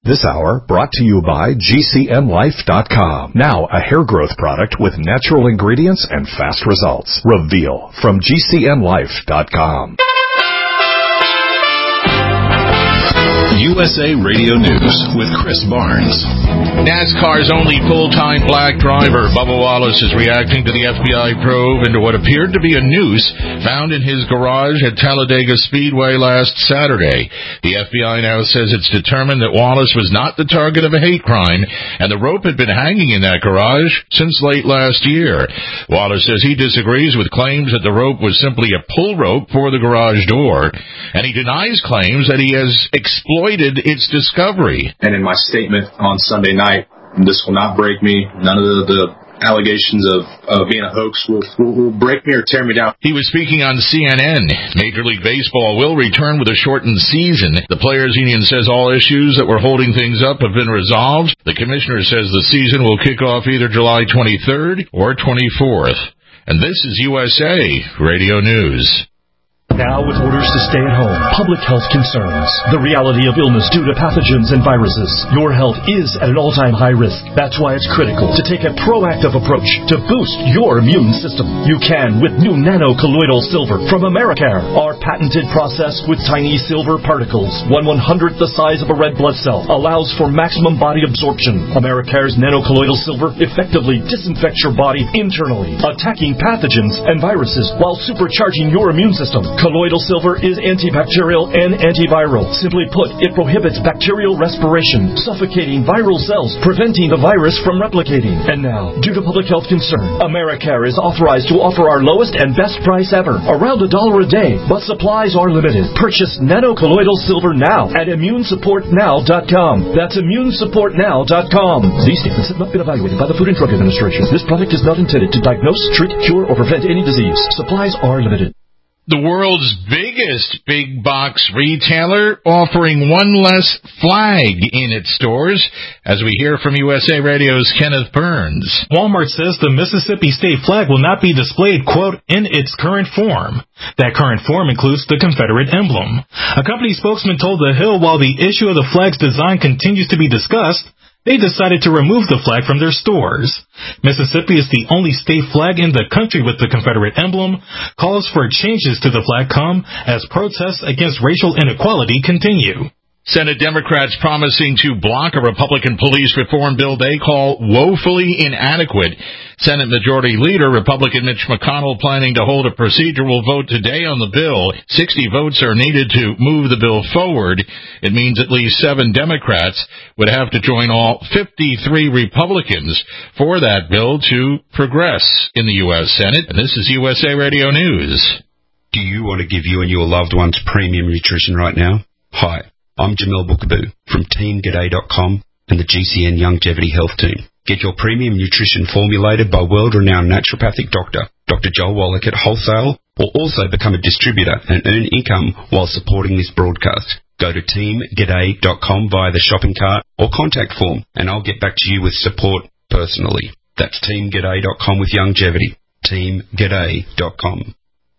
This hour brought to you by GCNlife.com. Now a hair growth product with natural ingredients and fast results. Reveal from GCNlife.com. USA Radio News with Chris Barnes. NASCAR's only full-time black driver, Bubba Wallace, is reacting to the FBI probe into what appeared to be a noose found in his garage at Talladega Speedway last Saturday. The FBI now says it's determined that Wallace was not the target of a hate crime, and the rope had been hanging in that garage since late last year. Wallace says he disagrees with claims that the rope was simply a pull rope for the garage door, and he denies claims that he has exploited its discovery. And in my statement on Sunday night, this will not break me. None of the allegations of being a hoax will break me or tear me down. He was speaking on CNN. Major League Baseball will return with a shortened season. The Players Union says all issues that were holding things up have been resolved. The commissioner says the season will kick off either July 23rd or 24th. And this is USA Radio News. Now with orders to stay at home, public health concerns, the reality of illness due to pathogens and viruses, your health is at an all-time high risk. That's why it's critical to take a proactive approach to boost your immune system. You can with new nano-colloidal silver from Americare. Our patented process with tiny silver particles, 1/100th the size of a red blood cell, allows for maximum body absorption. Americare's nano-colloidal silver effectively disinfects your body internally, attacking pathogens and viruses while supercharging your immune system. Colloidal silver is antibacterial and antiviral. Simply put, it prohibits bacterial respiration, suffocating viral cells, preventing the virus from replicating. And now, due to public health concern, Americare is authorized to offer our lowest and best price ever, around $1 a day, but supplies are limited. Purchase nano-colloidal silver now at ImmuneSupportNow.com. That's ImmuneSupportNow.com. These statements have not been evaluated by the Food and Drug Administration. This product is not intended to diagnose, treat, cure, or prevent any disease. Supplies are limited. The world's biggest big box retailer offering one less flag in its stores, as we hear from USA Radio's Kenneth Burns. Walmart says the Mississippi state flag will not be displayed, quote, in its current form. That current form includes the Confederate emblem. A company spokesman told The Hill while the issue of the flag's design continues to be discussed, they decided to remove the flag from their stores. Mississippi is the only state flag in the country with the Confederate emblem. Calls for changes to the flag come as protests against racial inequality continue. Senate Democrats promising to block a Republican police reform bill they call woefully inadequate. Senate Majority Leader Republican Mitch McConnell planning to hold a procedural vote today on the bill. 60 votes are needed to move the bill forward. It means at least 7 Democrats would have to join all 53 Republicans for that bill to progress in the U.S. Senate. And this is USA Radio News. Do you want to give you and your loved ones premium nutrition right now? Hi. I'm Jamil Bookaboo from TeamGaday.com and the GCN Longevity Health Team. Get your premium nutrition formulated by world-renowned naturopathic doctor, Dr. Joel Wallach at wholesale, or also become a distributor and earn income while supporting this broadcast. Go to TeamGaday.com via the shopping cart or contact form, and I'll get back to you with support personally. That's TeamGaday.com with longevity. TeamGaday.com.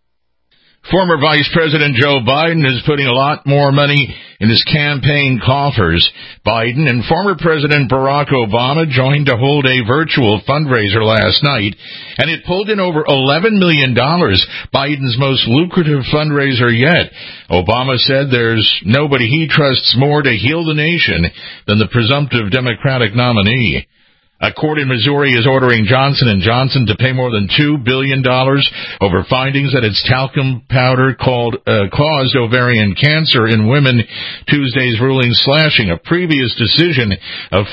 Former Vice President Joe Biden is putting a lot more money in his campaign coffers. Biden and former President Barack Obama joined to hold a virtual fundraiser last night, and it pulled in over $11 million, Biden's most lucrative fundraiser yet. Obama said there's nobody he trusts more to heal the nation than the presumptive Democratic nominee. A court in Missouri is ordering Johnson & Johnson to pay more than $2 billion over findings that its talcum powder caused ovarian cancer in women. Tuesday's ruling slashing a previous decision of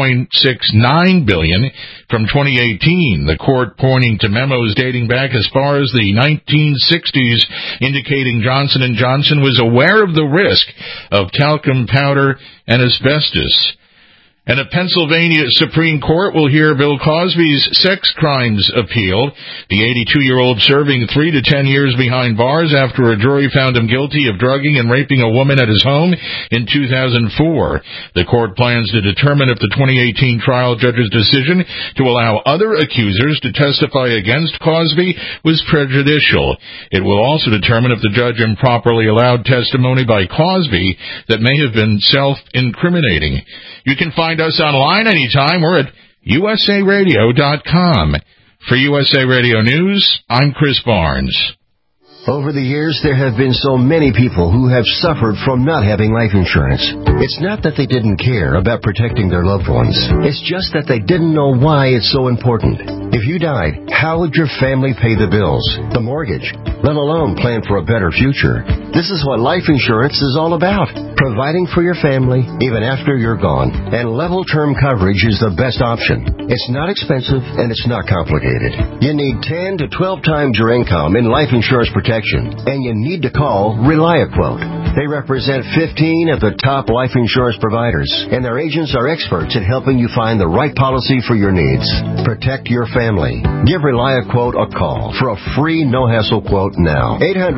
$4.69 billion from 2018. The court pointing to memos dating back as far as the 1960s indicating Johnson & Johnson was aware of the risk of talcum powder and asbestos. And a Pennsylvania Supreme Court will hear Bill Cosby's sex crimes appeal. The 82-year-old serving 3 to 10 years behind bars after a jury found him guilty of drugging and raping a woman at his home in 2004. The court plans to determine if the 2018 trial judge's decision to allow other accusers to testify against Cosby was prejudicial. It will also determine if the judge improperly allowed testimony by Cosby that may have been self-incriminating. You can find us online anytime. We're at usaradio.com. For USA Radio News, I'm Chris Barnes. Over the years, there have been so many people who have suffered from not having life insurance. It's not that they didn't care about protecting their loved ones. It's just that they didn't know why it's so important. If you died, how would your family pay the bills, the mortgage, let alone plan for a better future? This is what life insurance is all about. Providing for your family even after you're gone. And level term coverage is the best option. It's not expensive and it's not complicated. You need 10 to 12 times your income in life insurance protection. And you need to call ReliaQuote. They represent 15 of the top life insurance providers, and their agents are experts at helping you find the right policy for your needs. Protect your family. Give ReliaQuote a call for a free no-hassle quote now.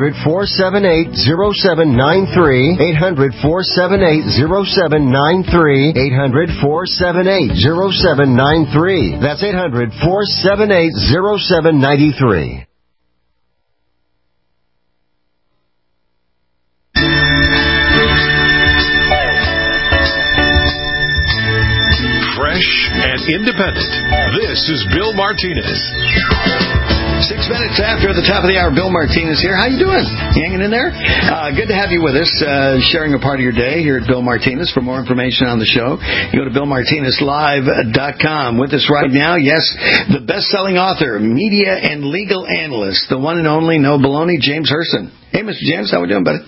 800-478-0793. 800-478-0793. 800-478-0793. That's 800-478-0793. And independent. This is Bill Martinez. 6 minutes after the top of the hour, Bill Martinez here. How you doing? Hanging in there? Good to have you with us, sharing a part of your day here at Bill Martinez. For more information on the show, you go to BillMartinezLive.com. With us right now, yes, the best-selling author, media and legal analyst, the one and only No Baloney, James Herson. Hey, Mr. James, how we doing, buddy?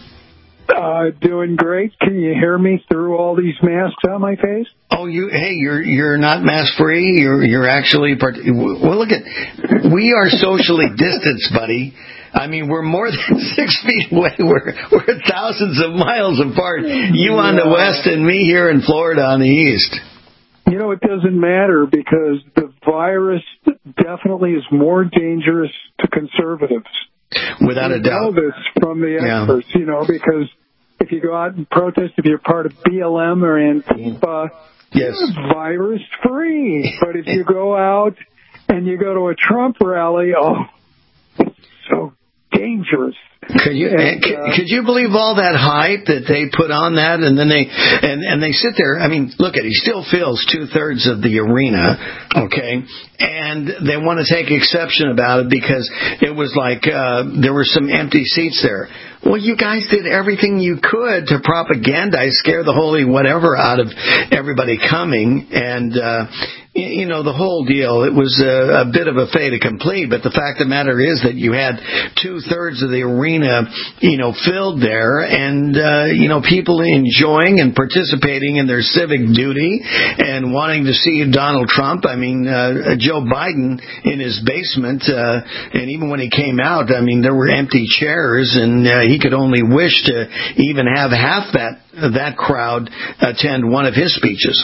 Doing great. Can you hear me through all these masks on my face? Oh, you're not mask free. You're actually well. Look at, we are socially distanced, buddy. I mean, we're more than 6 feet away. We're thousands of miles apart. You on the west and me here in Florida on the east. You know, it doesn't matter because the virus definitely is more dangerous to conservatives. Without a doubt. We know this from the experts, you know, because if you go out and protest, if you're part of BLM or Antifa, yes, you're virus-free. But if you go out and you go to a Trump rally, it's so dangerous. Could you believe all that hype that they put on that, and then they sit there? I mean, look he still fills 2/3 of the arena, okay, and they want to take exception about it because it was like there were some empty seats there. Well, you guys did everything you could to propagandize, scare the holy whatever out of everybody coming, and you know, the whole deal, it was a bit of a fait accompli, but the fact of the matter is that you had 2/3 of the arena, you know, filled there, and, you know, people enjoying and participating in their civic duty and wanting to see Donald Trump. I mean, Joe Biden in his basement, and even when he came out, I mean, there were empty chairs, and he could only wish to even have half that crowd attend one of his speeches.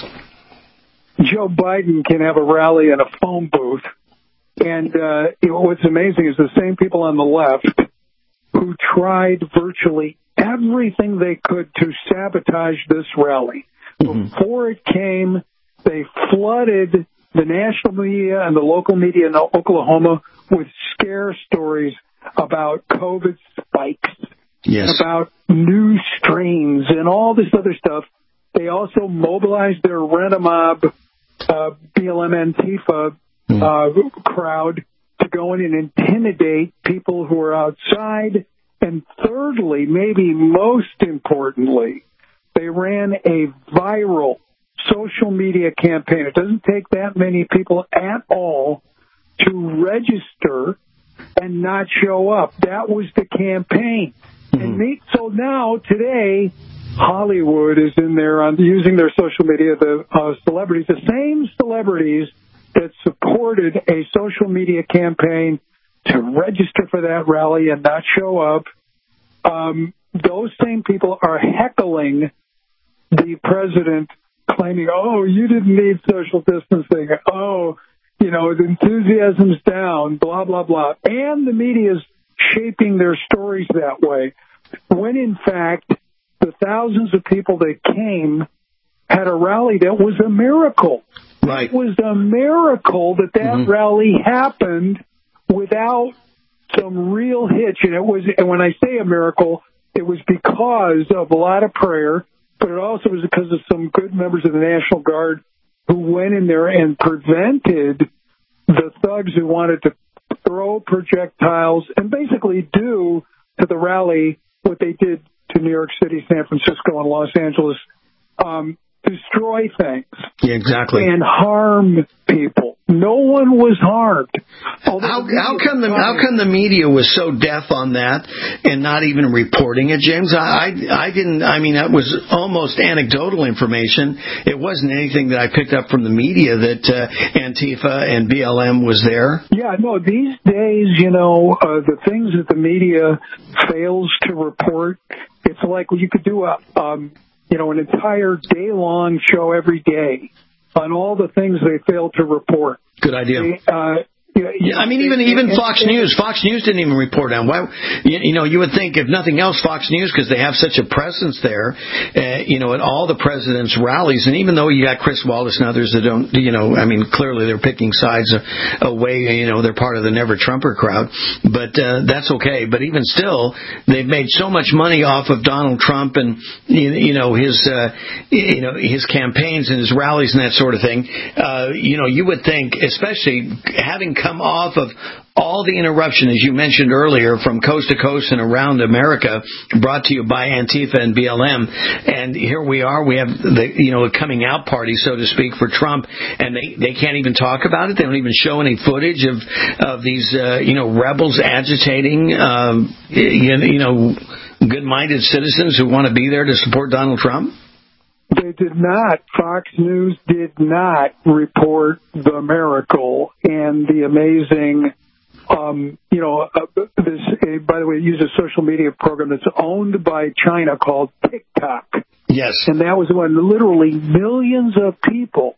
Joe Biden can have a rally in a phone booth. And what's amazing is the same people on the left who tried virtually everything they could to sabotage this rally. Mm-hmm. Before it came, they flooded the national media and the local media in Oklahoma with scare stories about COVID spikes, yes, about new strains and all this other stuff. They also mobilized their Rent-A-Mob BLM Antifa crowd to go in and intimidate people who are outside. And thirdly, maybe most importantly, they ran a viral social media campaign. It doesn't take that many people at all to register and not show up. That was the campaign. Mm-hmm. And so now, today, Hollywood is in there using their social media, the celebrities, the same celebrities that supported a social media campaign to register for that rally and not show up. Those same people are heckling the president, claiming, oh, you didn't need social distancing. Oh, the enthusiasm's down, blah, blah, blah. And the media is shaping their stories that way, when in fact the thousands of people that came had a rally that was a miracle. Right. It was a miracle that rally happened without some real hitch. And when I say a miracle, it was because of a lot of prayer, but it also was because of some good members of the National Guard who went in there and prevented the thugs who wanted to throw projectiles and basically do to the rally what they did to New York City, San Francisco, and Los Angeles, destroy things. Yeah, exactly. And harm people. No one was harmed. How come the media was so deaf on that and not even reporting it, James? That was almost anecdotal information. It wasn't anything that I picked up from the media that Antifa and BLM was there. Yeah, no, these days, the things that the media fails to report, it's like you could do an entire day-long show every day on all the things they fail to report. Good idea. Even Fox News. Fox News didn't even report on. Why? You would think, if nothing else, Fox News, because they have such a presence there, at all the president's rallies, and even though you got Chris Wallace and others that don't, clearly they're picking sides away. They're part of the Never Trumper crowd, but that's okay. But even still, they've made so much money off of Donald Trump and his campaigns and his rallies and that sort of thing. You would think, especially having come off of all the interruption, as you mentioned earlier, from coast to coast and around America, brought to you by Antifa and BLM, and here we are. We have the coming out party, so to speak, for Trump, and they can't even talk about it. They don't even show any footage of these rebels agitating good-minded citizens who want to be there to support Donald Trump. They did not. Fox News did not report the miracle and the amazing, by the way, it uses a social media program that's owned by China called TikTok. Yes. And that was when literally millions of people,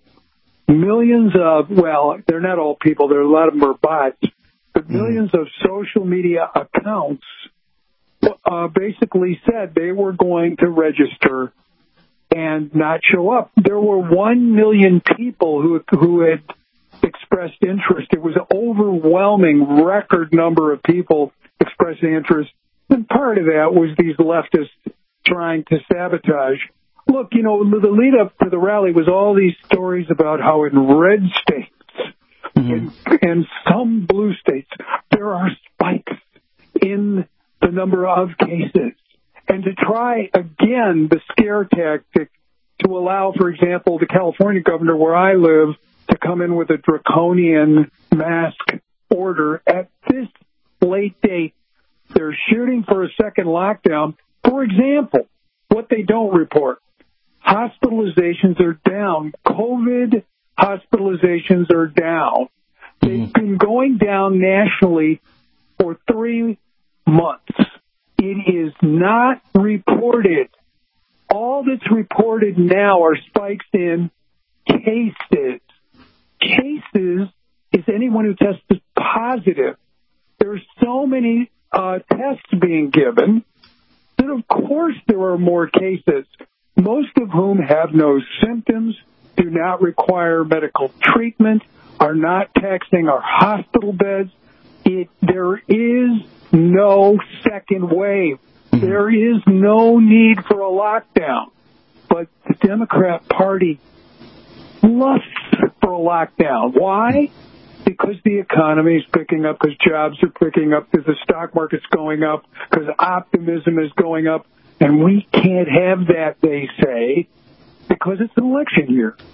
they're not all people, a lot of them are bots, but millions of social media accounts basically said they were going to register and not show up. There were 1 million people who had expressed interest. It was an overwhelming record number of people expressing interest, and part of that was these leftists trying to sabotage. Look, the lead up to the rally was all these stories about how in red states and some blue states there are spikes in the number of cases. And to try, again, the scare tactic to allow, for example, the California governor where I live to come in with a draconian mask order at this late date. They're shooting for a second lockdown. For example, what they don't report, hospitalizations are down. COVID hospitalizations are down. They've been going down nationally for 3 months. It is not reported. All that's reported now are spikes in cases. Cases is anyone who tests positive. There's so many tests being given that, of course, there are more cases, most of whom have no symptoms, do not require medical treatment, are not taxing our hospital beds. There is no second wave. There is no need for a lockdown. But the Democrat Party lusts for a lockdown. Why? Because the economy is picking up, because jobs are picking up, because the stock market's going up, because optimism is going up. And we can't have that, they say, because it's an election year.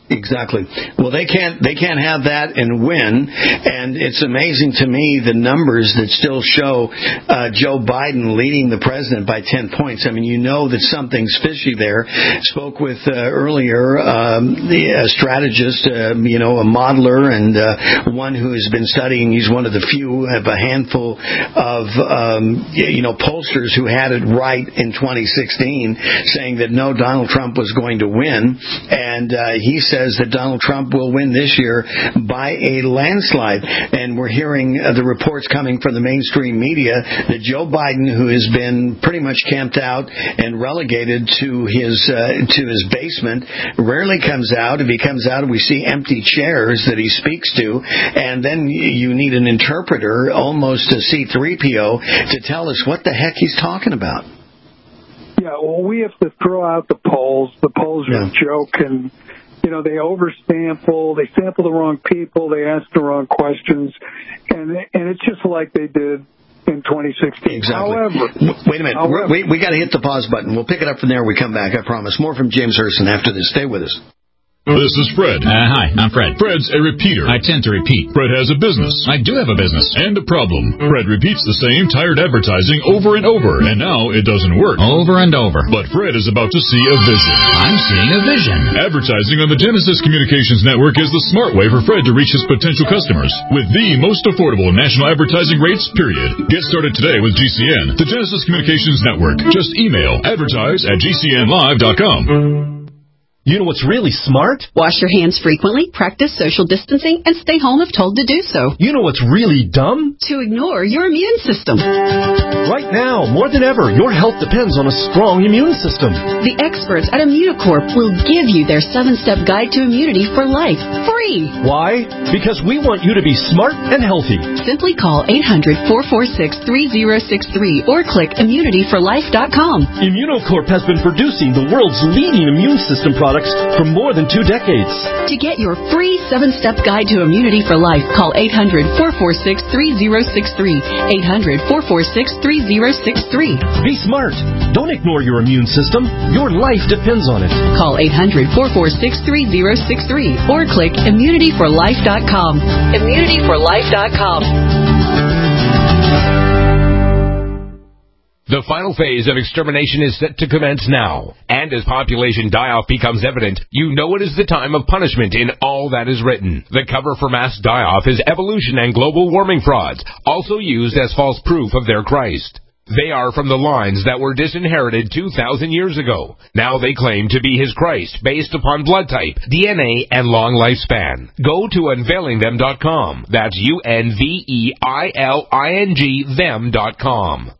Exactly. Well, they can't have that and win. And it's amazing to me the numbers that still show Joe Biden leading the president by 10 points. I mean, you know that something's fishy there. Spoke with earlier a strategist, a modeler, and one who has been studying. He's one of the few, have a handful of pollsters who had it right in 2016, saying that no, Donald Trump was going to win, and he says that Donald Trump will win this year by a landslide. And we're hearing the reports coming from the mainstream media that Joe Biden, who has been pretty much camped out and relegated to his basement, rarely comes out. If he comes out, we see empty chairs that he speaks to, and then you need an interpreter, almost a C-3PO, to tell us what the heck he's talking about. Yeah, well, we have to throw out the polls. The polls are a joke, and they oversample. They sample the wrong people. They ask the wrong questions, and it's just like they did in 2016. Exactly. However, wait a minute. We got to hit the pause button. We'll pick it up from there when we come back. I promise. More from James Herson after this. Stay with us. This is Fred. Hi, I'm Fred. Fred's a repeater. I tend to repeat. Fred has a business. I do have a business. And a problem. Fred repeats the same tired advertising over and over, and now it doesn't work. Over and over. But Fred is about to see a vision. I'm seeing a vision. Advertising on the Genesis Communications Network is the smart way for Fred to reach his potential customers with the most affordable national advertising rates, period. Get started today with GCN, the Genesis Communications Network. Just email advertise@gcnlive.com. You know what's really smart? Wash your hands frequently, practice social distancing, and stay home if told to do so. You know what's really dumb? To ignore your immune system. Right now, more than ever, your health depends on a strong immune system. The experts at Immunocorp will give you their 7-step guide to immunity for life, free. Why? Because we want you to be smart and healthy. Simply call 800-446-3063 or click immunityforlife.com. Immunocorp has been producing the world's leading immune system products for more than 2 decades. To get your free 7-step guide to immunity for life, call 800-446-3063. 800-446-3063. Be smart. Don't ignore your immune system. Your life depends on it. Call 800-446-3063 or click immunityforlife.com. Immunityforlife.com. The final phase of extermination is set to commence now. And as population die-off becomes evident, you know it is the time of punishment in all that is written. The cover for mass die-off is evolution and global warming frauds, also used as false proof of their Christ. They are from the lines that were disinherited 2,000 years ago. Now they claim to be his Christ based upon blood type, DNA, and long lifespan. Go to unveilingthem.com. That's UNVEILING them.com.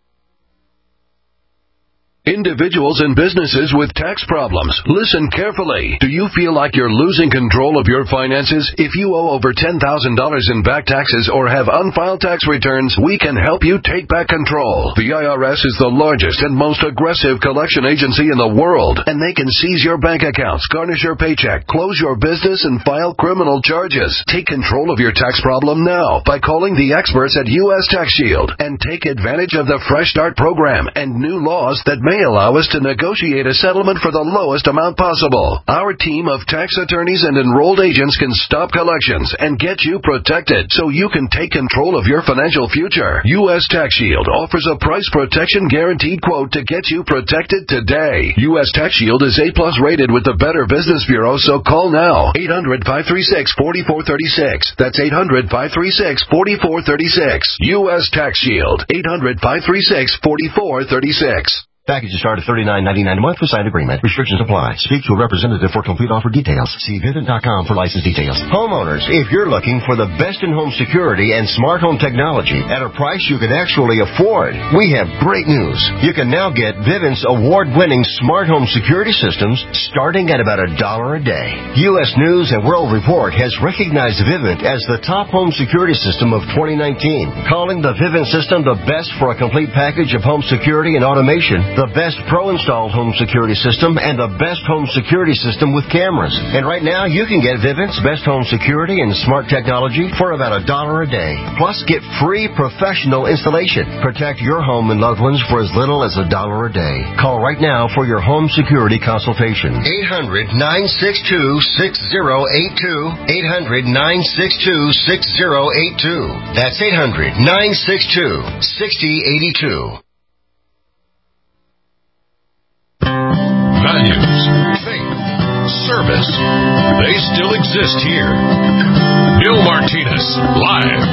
Individuals and businesses with tax problems, listen carefully. Do you feel like you're losing control of your finances? If you owe over $10,000 in back taxes or have unfiled tax returns, we can help you take back control. The IRS is the largest and most aggressive collection agency in the world, and they can seize your bank accounts, garnish your paycheck, close your business, and file criminal charges. Take control of your tax problem now by calling the experts at U.S. Tax Shield and take advantage of the Fresh Start program and new laws that may allow us to negotiate a settlement for the lowest amount possible. Our team of tax attorneys and enrolled agents can stop collections and get you protected so you can take control of your financial future. U.S. Tax Shield offers a price protection guaranteed quote to get you protected today. U.S. Tax Shield is A+ rated with the Better Business Bureau, so call now. 800-536-4436. That's 800-536-4436. U.S. Tax Shield. 800-536-4436. Packages start at $39.99 a month with signed agreement. Restrictions apply. Speak to a representative for complete offer details. See Vivint.com for license details. Homeowners, if you're looking for the best in home security and smart home technology at a price you can actually afford, we have great news. You can now get Vivint's award-winning smart home security systems starting at about $1 a day. U.S. News and World Report has recognized Vivint as the top home security system of 2019, calling the Vivint system the best for a complete package of home security and automation the best pro-installed home security system and the best home security system with cameras. And right now, you can get Vivint's best home security and smart technology for about $1 a day. Plus, get free professional installation. Protect your home and loved ones for as little as $1 a day. Call right now for your home security consultation. 800-962-6082. 800-962-6082. That's 800-962-6082. Values, faith, service, they still exist here. Bill Martinez, live.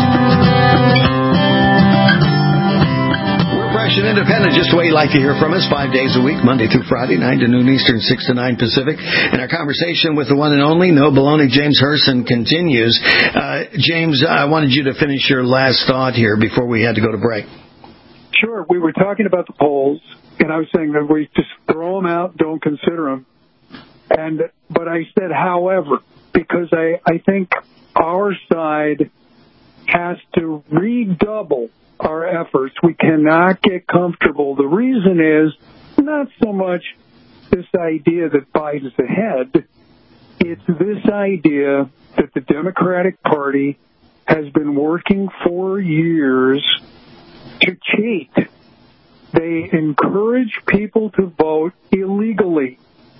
We're fresh and independent, just the way you like to hear from us, 5 days a week, Monday through Friday, 9 to noon Eastern, 6 to 9 Pacific. And our conversation with the one and only, no baloney, James Herson continues. James, I wanted you to finish your last thought here before we had to go to break. Sure. We were talking about the polls, and I was saying that we just throw them out, don't consider them. But I said, however, because I think our side has to redouble our efforts. We cannot get comfortable. The reason is not so much this idea that Biden's ahead. It's this idea that the Democratic Party has been working for years to cheat. They encourage people to vote illegally.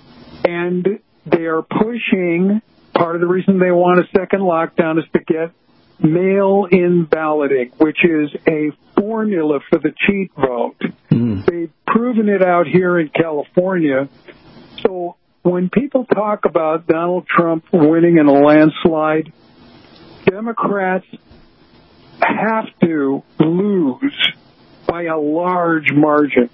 And they are pushing, part of the reason they want a second lockdown is to get mail-in balloting, which is a formula for the cheat vote. They've proven it out here in California. So when people talk about Donald Trump winning in a landslide, Democrats have to lose by a large margin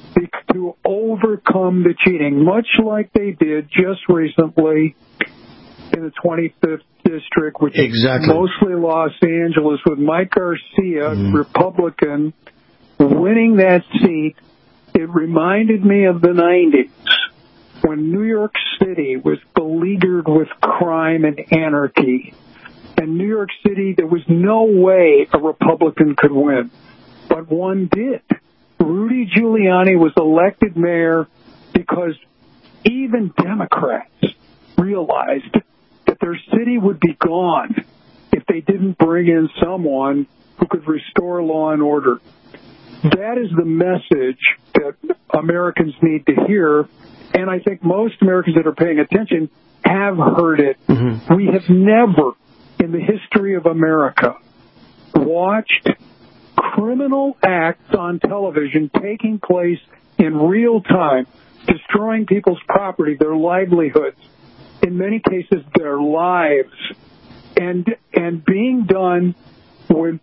to overcome the cheating, much like they did just recently in the 25th District, which is mostly Los Angeles, with Mike Garcia, Republican, winning that seat. It reminded me of the 90s when New York City was beleaguered with crime and anarchy. And New York City, there was no way a Republican could win, but one did. Rudy Giuliani was elected mayor because even Democrats realized that their city would be gone if they didn't bring in someone who could restore law and order. That is the message that Americans need to hear, and I think most Americans that are paying attention have heard it. We have never, in the history of America, watched criminal acts on television taking place in real time, destroying people's property, their livelihoods, in many cases their lives, and being done with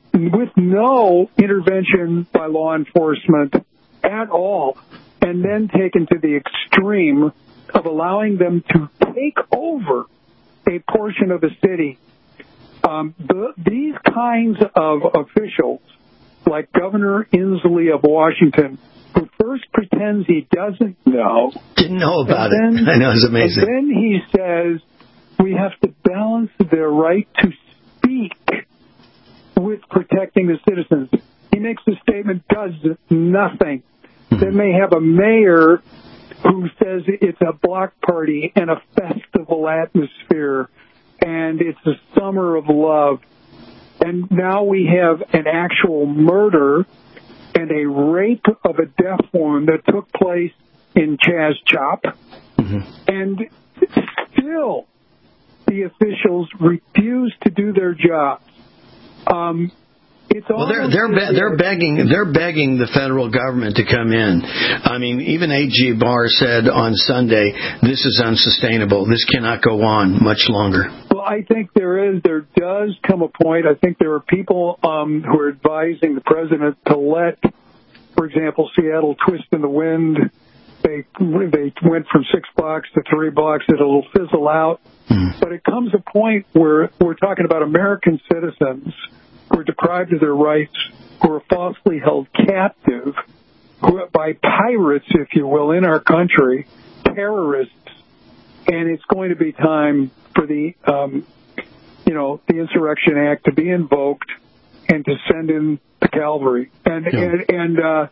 no intervention by law enforcement at all, and then taken to the extreme of allowing them to take over a portion of the city. These kinds of officials, like Governor Inslee of Washington, who first pretends he doesn't know. Didn't know about it. I know, it's amazing. And then he says we have to balance their right to speak with protecting the citizens. He makes a statement, does nothing. They may have a mayor who says it's a block party and a festival atmosphere, and it's a summer of love. And now we have an actual murder and a rape of a deaf woman that took place in Chaz Chop. And still the officials refuse to do their jobs. They're begging the federal government to come in. I mean, even A.G. Barr said on Sunday, this is unsustainable. This cannot go on much longer. Well, I think there does come a point. I think there are people who are advising the president to let, for example, Seattle twist in the wind. They went from 6 blocks to 3 blocks. It'll fizzle out. But it comes a point where we're talking about American citizens who are deprived of their rights, who are falsely held captive by pirates, if you will, in our country, terrorists. And it's going to be time for the Insurrection Act to be invoked and to send in the cavalry. And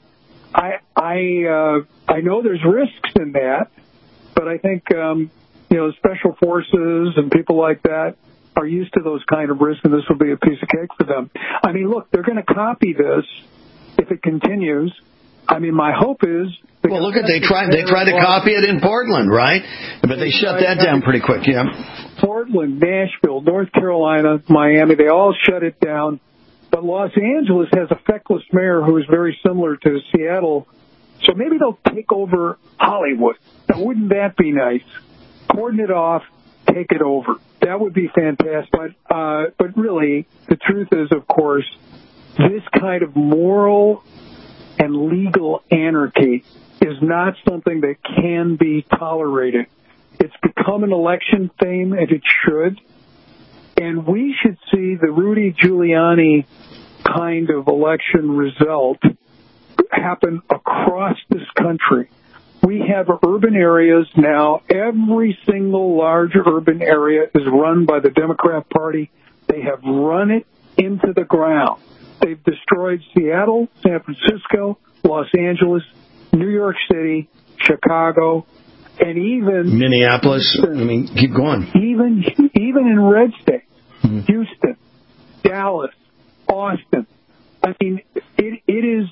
I know there's risks in that, but I think special forces and people like that are used to those kind of risks, and this will be a piece of cake for them. I mean, look, they're going to copy this if it continues. I mean, my hope is. Well, look at they tried to copy it in Portland, right? But they shut that down pretty quick. Yeah. Portland, Nashville, North Carolina, Miami, they all shut it down. But Los Angeles has a feckless mayor who is very similar to Seattle. So maybe they'll take over Hollywood. Now, wouldn't that be nice? Cordon it off, take it over. That would be fantastic. But really, the truth is, of course, this kind of moral and legal anarchy is not something that can be tolerated. It's become an election theme, and it should. And we should see the Rudy Giuliani kind of election result happen across this country. We have urban areas now. Every single large urban area is run by the Democrat Party. They have run it into the ground. They've destroyed Seattle, San Francisco, Los Angeles, New York City, Chicago, and even Minneapolis. I mean, keep going. Even in red states, Houston, Dallas, Austin. I mean, it is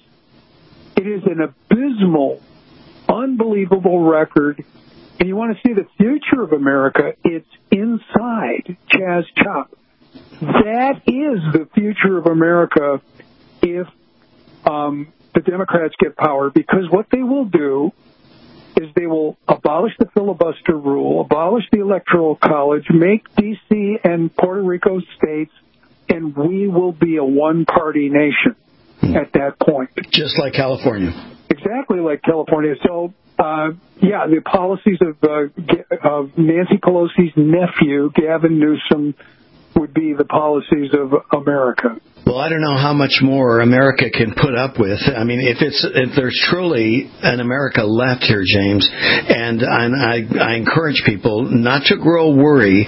an abysmal, unbelievable record. And you want to see the future of America? It's inside Chaz Chop. That is the future of America if the Democrats get power, because what they will do is they will abolish the filibuster rule, abolish the Electoral College, make D.C. and Puerto Rico states, and we will be a one-party nation at that point. Just like California. Exactly like California. So, the policies of Nancy Pelosi's nephew, Gavin Newsom, would be the policies of America. Well, I don't know how much more America can put up with. I mean, if there's truly an America left here, James, and I encourage people not to grow wary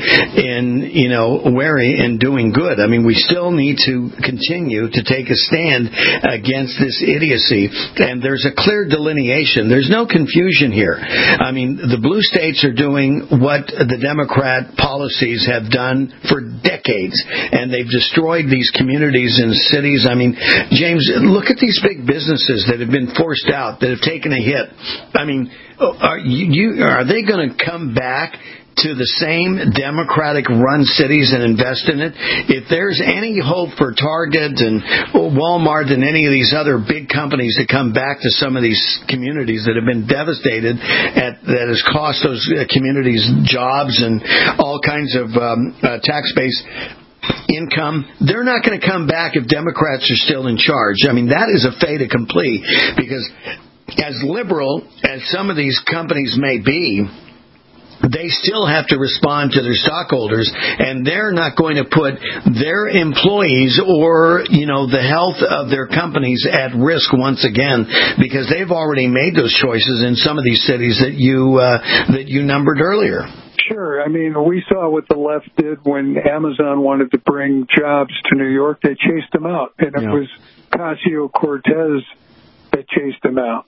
in doing good. I mean, we still need to continue to take a stand against this idiocy, and there's a clear delineation. There's no confusion here. I mean, the blue states are doing what the Democrat policies have done for decades, and they've destroyed these communities and cities. I mean, James, look at these big businesses that have been forced out, that have taken a hit. I mean, are they going to come back to the same Democratic-run cities and invest in it? If there's any hope for Target and Walmart and any of these other big companies to come back to some of these communities that have been devastated, that has cost those communities jobs and all kinds of tax-based income, they're not going to come back if Democrats are still in charge. I mean, that is a fait accompli, because as liberal as some of these companies may be, they still have to respond to their stockholders, and they're not going to put their employees or, the health of their companies at risk once again, because they've already made those choices in some of these cities that you numbered earlier. Sure. I mean, we saw what the left did when Amazon wanted to bring jobs to New York. They chased them out, and it was Ocasio-Cortez that chased them out.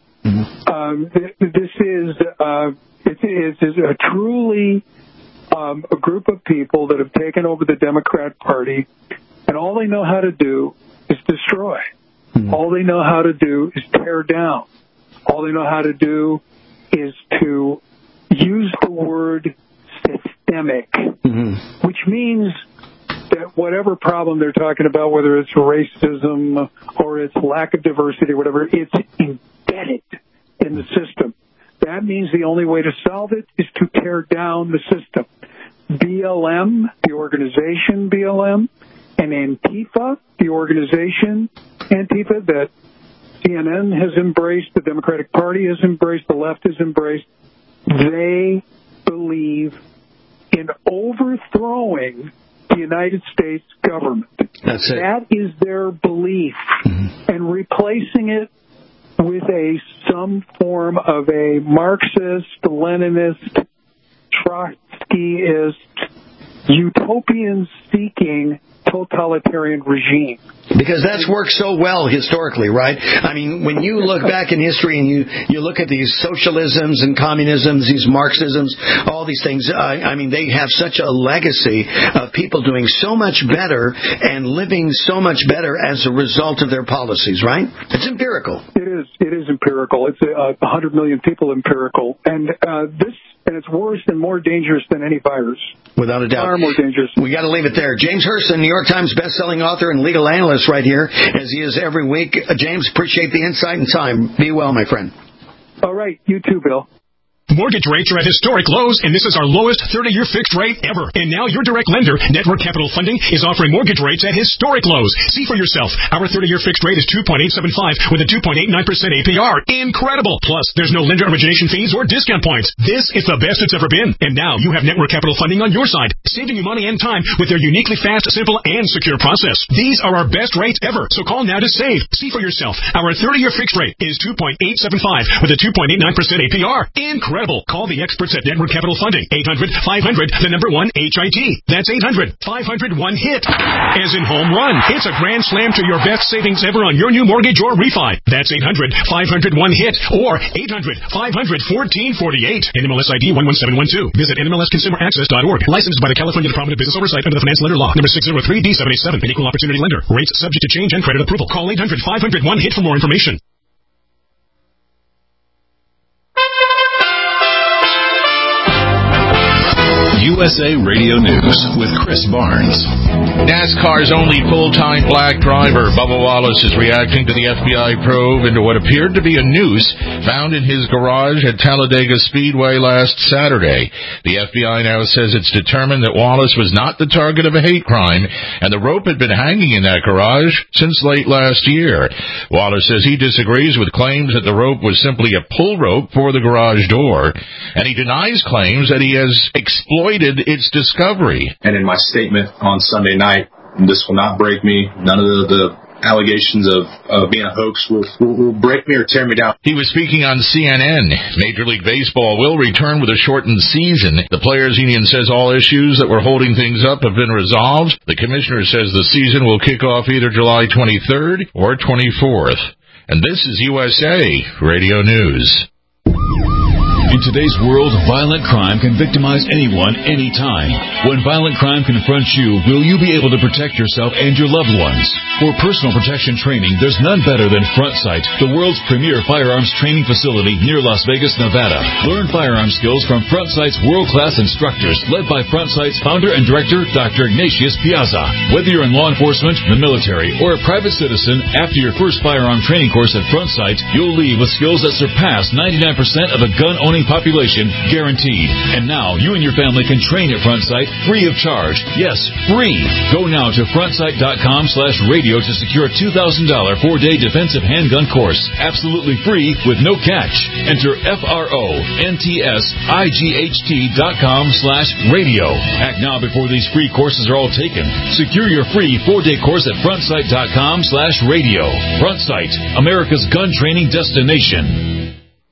This is a truly a group of people that have taken over the Democrat Party, and all they know how to do is destroy. All they know how to do is tear down. All they know how to do is to use the word systemic, which means that whatever problem they're talking about, whether it's racism or it's lack of diversity or whatever, it's embedded in the system. That means the only way to solve it is to tear down the system. BLM, the organization BLM, and Antifa, the organization Antifa that CNN has embraced, the Democratic Party has embraced, the left has embraced, they believe in overthrowing the United States government. That's it. That is their belief. And replacing it with some form of a Marxist, Leninist, Trotskyist, utopian-seeking totalitarian regime. Because that's worked so well historically, right? I mean, when you look back in history and you look at these socialisms and communisms, these Marxisms, all these things, I mean, they have such a legacy of people doing so much better and living so much better as a result of their policies, right? It's empirical. It is empirical. It's 100 million people empirical. And it's worse and more dangerous than any virus. Without a doubt. Far more dangerous. We got to leave it there. James Hurston, New York Times bestselling author and legal analyst right here, as he is every week. James, appreciate the insight and time. Be well, my friend. All right. You too, Bill. Mortgage rates are at historic lows, and this is our lowest 30-year fixed rate ever. And now your direct lender, Network Capital Funding, is offering mortgage rates at historic lows. See for yourself. Our 30-year fixed rate is 2.875 with a 2.89% APR. Incredible! Plus, there's no lender origination fees or discount points. This is the best it's ever been. And now you have Network Capital Funding on your side, saving you money and time with their uniquely fast, simple, and secure process. These are our best rates ever, so call now to save. See for yourself. Our 30-year fixed rate is 2.875 with a 2.89% APR. Incredible! Call the experts at Network Capital Funding. 800-500-1-HIT. That's 800-500-1-HIT. As in home run. It's a grand slam to your best savings ever on your new mortgage or refi. That's 800-500-1-HIT or 800-500-1448. NMLS ID 11712. Visit NMLSConsumerAccess.org. Licensed by the California Department of Business Oversight under the Finance Lender Law. Number 603D77. An equal opportunity lender. Rates subject to change and credit approval. Call 800-500-1-HIT for more information. USA Radio News with Chris Barnes. NASCAR's only full-time black driver, Bubba Wallace, is reacting to the FBI probe into what appeared to be a noose found in his garage at Talladega Speedway last Saturday. The FBI now says it's determined that Wallace was not the target of a hate crime, and the rope had been hanging in that garage since late last year. Wallace says he disagrees with claims that the rope was simply a pull rope for the garage door, and he denies claims that he has exploited its discovery. And in my statement on Sunday night, this will not break me. None of the allegations of being a hoax will break me or tear me down. He was speaking on CNN. Major League Baseball will return with a shortened season. The Players Union says all issues that were holding things up have been resolved. The commissioner says the season will kick off either July 23rd or 24th. And this is USA Radio News. In today's world, violent crime can victimize anyone, anytime. When violent crime confronts you, will you be able to protect yourself and your loved ones? For personal protection training, there's none better than Front Sight, the world's premier firearms training facility near Las Vegas, Nevada. Learn firearm skills from Front Sight's world-class instructors, led by Front Sight's founder and director, Dr. Ignatius Piazza. Whether you're in law enforcement, the military, or a private citizen, after your first firearm training course at Front Sight, you'll leave with skills that surpass 99% of the gun-owning population, guaranteed. And now you and your family can train at Front Sight free of charge. Yes, free. Go now to frontsight.com/radio to secure a $2,000 4-day defensive handgun course. Absolutely free with no catch. Enter FRONTSIGHT.com/radio. Act now before these free courses are all taken. Secure your free 4-day course at frontsight.com/radio. Front Sight, America's gun training destination.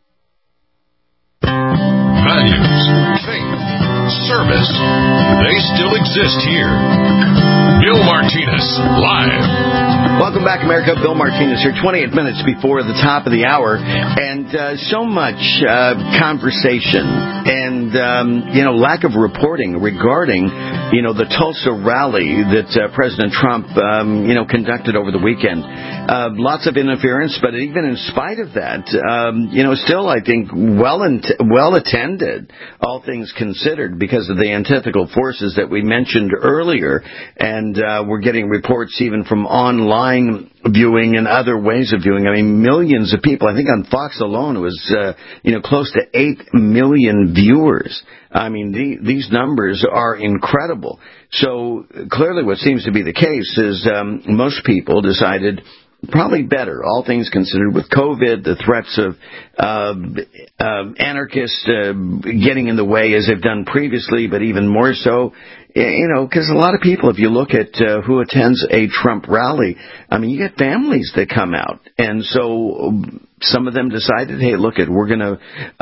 Values, faith, service, they still exist here. Bill Martinez, live. Welcome back, America. Bill Martinez here, 28 minutes before the top of the hour. And so much conversation and, lack of reporting regarding, the Tulsa rally that President Trump, conducted over the weekend. Lots of interference, but even in spite of that, still, I think, well attended, all things considered, because of the antithetical forces that we mentioned earlier. And we're getting reports even from online viewing and other ways of viewing. I mean, millions of people. I think on Fox alone it was, close to 8 million viewers. I mean, these numbers are incredible. So clearly what seems to be the case is most people decided probably better, all things considered, with COVID, the threats of anarchists getting in the way as they've done previously, but even more so, because a lot of people, if you look at who attends a Trump rally, I mean, you get families that come out. And so some of them decided, hey, look, we're going to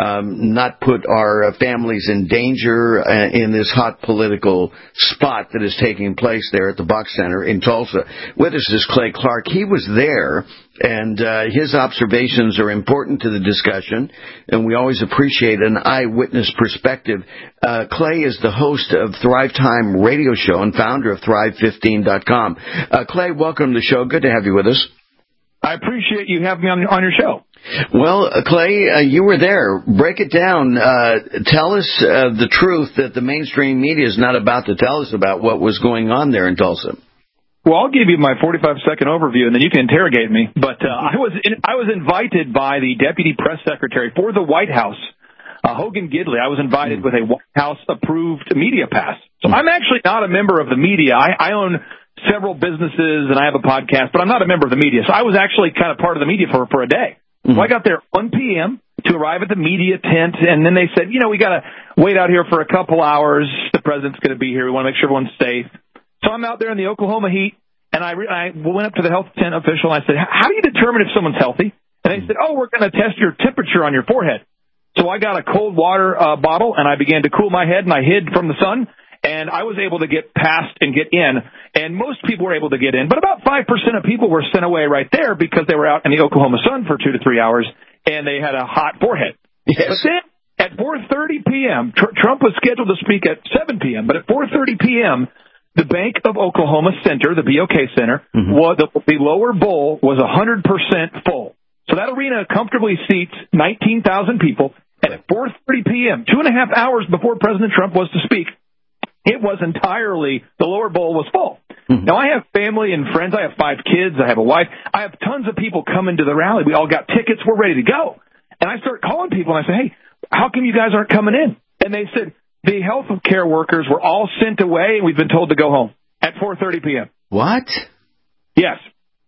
not put our families in danger in this hot political spot that is taking place there at the Buck Center in Tulsa. With us is Clay Clark. He was there, and his observations are important to the discussion, and we always appreciate an eyewitness perspective. Clay is the host of Thrive Time radio show and founder of Thrive15.com. Clay, welcome to the show. Good to have you with us. I appreciate you having me on your show. Well, Clay, you were there. Break it down. Tell us the truth that the mainstream media is not about to tell us about what was going on there in Tulsa. Well, I'll give you my 45-second overview, and then you can interrogate me. But I was invited by the deputy press secretary for the White House, Hogan Gidley. I was invited with a White House-approved media pass. So I'm actually not a member of the media. I own several businesses, and I have a podcast, but I'm not a member of the media. So I was actually kind of part of the media for a day. So I got there at 1 p.m. to arrive at the media tent, and then they said, we got to wait out here for a couple hours. The president's going to be here. We want to make sure everyone's safe. So I'm out there in the Oklahoma heat, and I went up to the health tent official, and I said, how do you determine if someone's healthy? And they said, we're going to test your temperature on your forehead. So I got a cold water bottle, and I began to cool my head, and I hid from the sun. And I was able to get past and get in, and most people were able to get in. But about 5% of people were sent away right there because they were out in the Oklahoma sun for 2 to 3 hours, and they had a hot forehead. Yes. But then at 4:30 p.m., Trump was scheduled to speak at 7 p.m., but at 4:30 p.m., the Bank of Oklahoma Center, the BOK Center, the lower bowl was 100% full. So that arena comfortably seats 19,000 people, and at 4:30 p.m., 2.5 hours before President Trump was to speak, it was entirely, the lower bowl was full. Now, I have family and friends. I have 5 kids. I have a wife. I have tons of people coming to the rally. We all got tickets. We're ready to go. And I start calling people, and I say, hey, how come you guys aren't coming in? And they said, the health care workers were all sent away, and we've been told to go home at 4:30 p.m. What? Yes.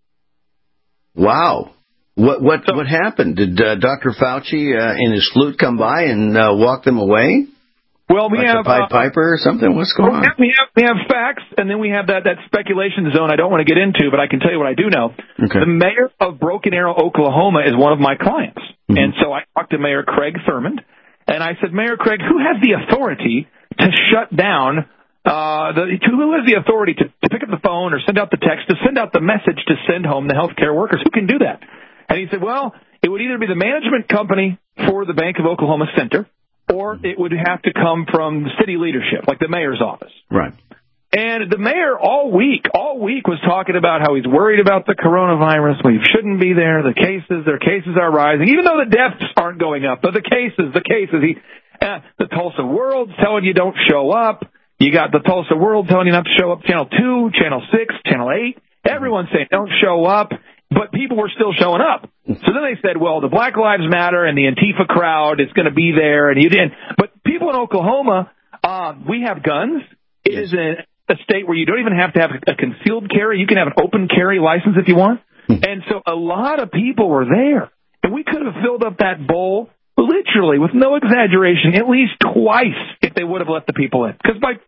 Wow. What happened? Did Dr. Fauci in his flute come by and walk them away? Well, we have Pied Piper or something. What's going on? We have facts, and then we have that speculation zone I don't want to get into, but I can tell you what I do know. Okay. The mayor of Broken Arrow, Oklahoma, is one of my clients, and so I talked to Mayor Craig Thurmond, and I said, Mayor Craig, who has the authority to shut down? Who has the authority to pick up the phone or send out the text, to send out the message to send home the health care workers? Who can do that? And he said, well, it would either be the management company for the Bank of Oklahoma Center, or it would have to come from the city leadership, like the mayor's office. Right. And the mayor all week was talking about how he's worried about the coronavirus. We shouldn't be there. Their cases are rising, even though the deaths aren't going up. But the cases. The Tulsa World's telling you don't show up. You got the Tulsa World telling you not to show up. Channel 2, Channel 6, Channel 8. Everyone's saying don't show up. But people were still showing up. So then they said, well, the Black Lives Matter and the Antifa crowd is going to be there. And you didn't. But people in Oklahoma, we have guns. It is a state where you don't even have to have a concealed carry. You can have an open carry license if you want. And so a lot of people were there. And we could have filled up that bowl, literally, with no exaggeration, at least twice if they would have let the people in. Because by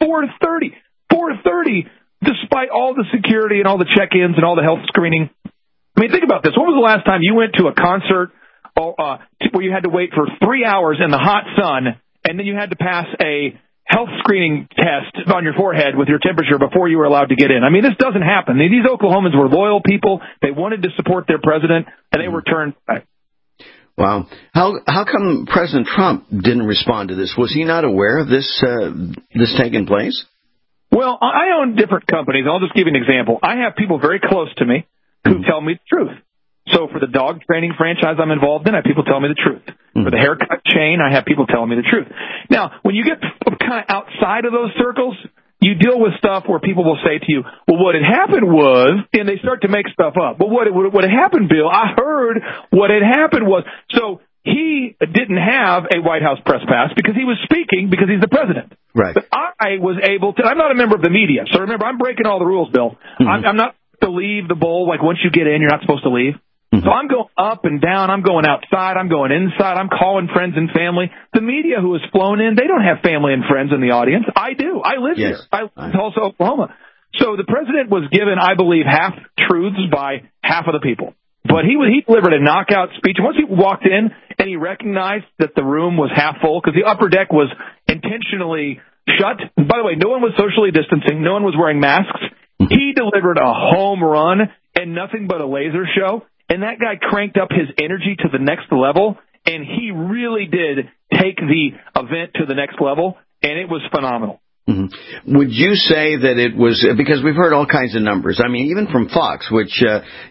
4:30, despite all the security and all the check-ins and all the health screening, I mean, think about this. When was the last time you went to a concert where you had to wait for 3 hours in the hot sun, and then you had to pass a health screening test on your forehead with your temperature before you were allowed to get in? I mean, this doesn't happen. These Oklahomans were loyal people. They wanted to support their president, and they were turned back. Wow. How come President Trump didn't respond to this? Was he not aware of this taking place? Well, I own different companies. I'll just give you an example. I have people very close to me who tell me the truth. So for the dog training franchise I'm involved in, I have people telling me the truth. For the haircut chain, I have people telling me the truth. Now, when you get kind of outside of those circles, you deal with stuff where people will say to you, well, what had happened was, and they start to make stuff up. But what had happened, Bill, I heard what had happened was, so he didn't have a White House press pass because he was speaking because he's the president. Right. But I was able to, I'm not a member of the media. So remember, I'm breaking all the rules, Bill. I'm not to leave the bowl. Like once you get in, you're not supposed to leave. So I'm going up and down. I'm going outside. I'm going inside. I'm calling friends and family. The media who has flown in, they don't have family and friends in the audience. I do. I live here. I live in Tulsa, Oklahoma. So the president was given, I believe, half truths by half of the people. But he delivered a knockout speech. Once he walked in and he recognized that the room was half full because the upper deck was intentionally shut. And by the way, no one was socially distancing. No one was wearing masks. He delivered a home run and nothing but a laser show. And that guy cranked up his energy to the next level. And he really did take the event to the next level. And it was phenomenal. Mm-hmm. Would you say that it was, because we've heard all kinds of numbers, I mean, even from Fox, which,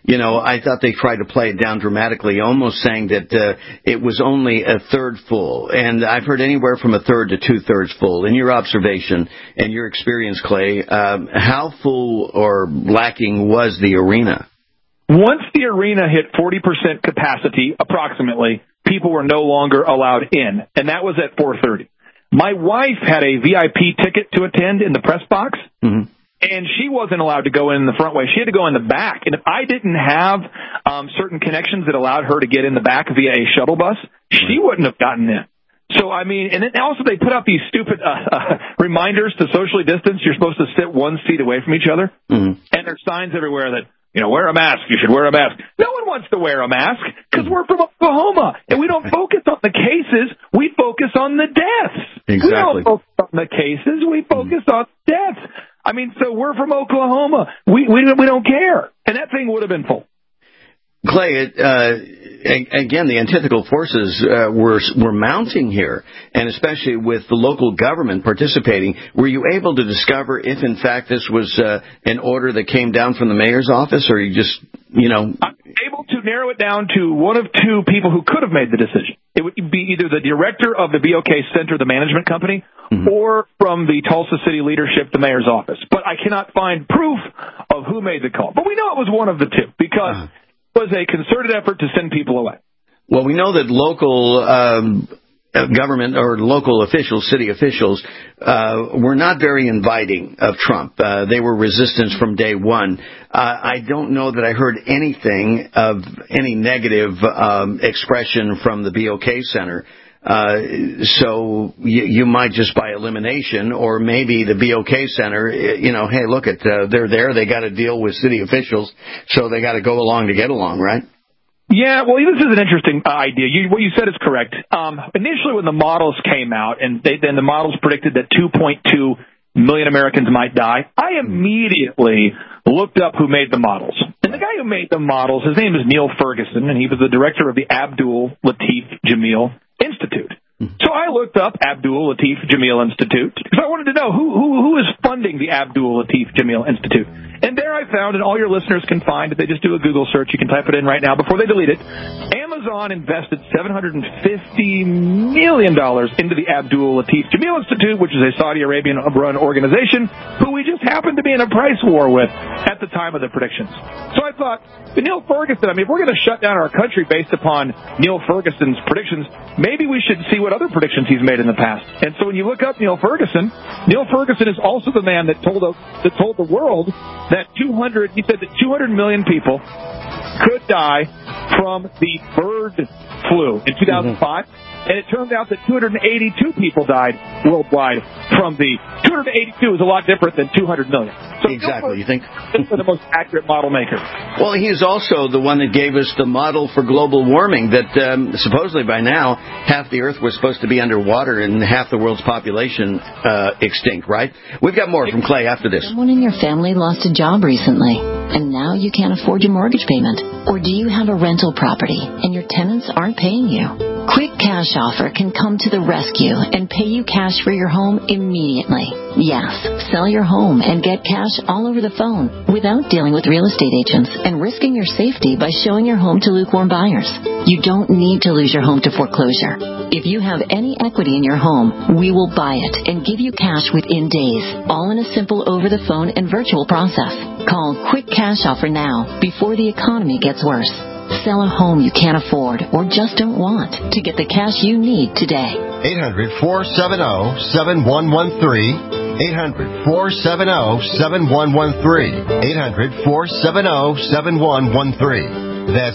I thought they tried to play it down dramatically, almost saying that it was only a third full. And I've heard anywhere from a third to two-thirds full. In your observation and your experience, Clay, how full or lacking was the arena? Once the arena hit 40% capacity, approximately, people were no longer allowed in. And that was at 4:30. My wife had a VIP ticket to attend in the press box, and she wasn't allowed to go in the front way. She had to go in the back. And if I didn't have certain connections that allowed her to get in the back via a shuttle bus, she wouldn't have gotten in. So, I mean, and then also they put out these stupid reminders to socially distance. You're supposed to sit one seat away from each other. And there's signs everywhere that, wear a mask. You should wear a mask. No one wants to wear a mask because we're from Oklahoma, and we don't focus on the cases. We focus on the deaths. Exactly. We don't focus on the cases. We focus on deaths. I mean, so we're from Oklahoma. We don't care. And that thing would have been full. Clay, again, the antithetical forces were mounting here, and especially with the local government participating. Were you able to discover if, in fact, this was an order that came down from the mayor's office, or you just, I'm able to narrow it down to one of two people who could have made the decision. It would be either the director of the BOK Center, the management company, or from the Tulsa City leadership, the mayor's office. But I cannot find proof of who made the call. But we know it was one of the two, because it was a concerted effort to send people away. Well, we know that local government or local officials, city officials, were not very inviting of Trump. They were resistant from day one. I don't know that I heard anything of any negative expression from the BOK Center. So you might just by elimination, or maybe the BOK Center, hey, look, they're there. They got to deal with city officials, so they got to go along to get along, right? Yeah, well, this is an interesting idea. What you said is correct. Initially, when the models came out, and then the models predicted that 2.2 million Americans might die, I immediately looked up who made the models. And the guy who made the models, his name is Neil Ferguson, and he was the director of the Abdul Latif Jameel Institute. So I looked up Abdul Latif Jameel Institute because I wanted to know who is funding the Abdul Latif Jameel Institute. And there I found, and all your listeners can find, if they just do a Google search, you can type it in right now before they delete it, Amazon invested $750 million into the Abdul Latif Jameel Institute, which is a Saudi Arabian-run organization who we just happened to be in a price war with at the time of the predictions. So I thought, Neil Ferguson, if we're going to shut down our country based upon Neil Ferguson's predictions, maybe we should see what other predictions he's made in the past. And so when you look up Neil Ferguson is also the man that told the world that 200 million people could die from the bird flu in 2005. And it turned out that 282 people died worldwide from the 282 is a lot different than 200 million. So exactly, you think? He's the most accurate model maker. Well, he's also the one that gave us the model for global warming that supposedly by now half the Earth was supposed to be underwater and half the world's population extinct, right? We've got more from Clay after this. Someone in your family lost a job recently, and now you can't afford your mortgage payment. Or do you have a rental property and your tenants aren't paying you? Quick Cash Offer can come to the rescue and pay you cash for your home immediately. Yes, sell your home and get cash all over the phone without dealing with real estate agents and risking your safety by showing your home to lukewarm buyers. You don't need to lose your home to foreclosure. If you have any equity in your home, we will buy it and give you cash within days, all in a simple over-the-phone and virtual process. Call Quick Cash Offer now before the economy gets worse. Sell a home you can't afford or just don't want to get the cash you need today. 800-470-7113. 800-470-7113. 800-470-7113. That's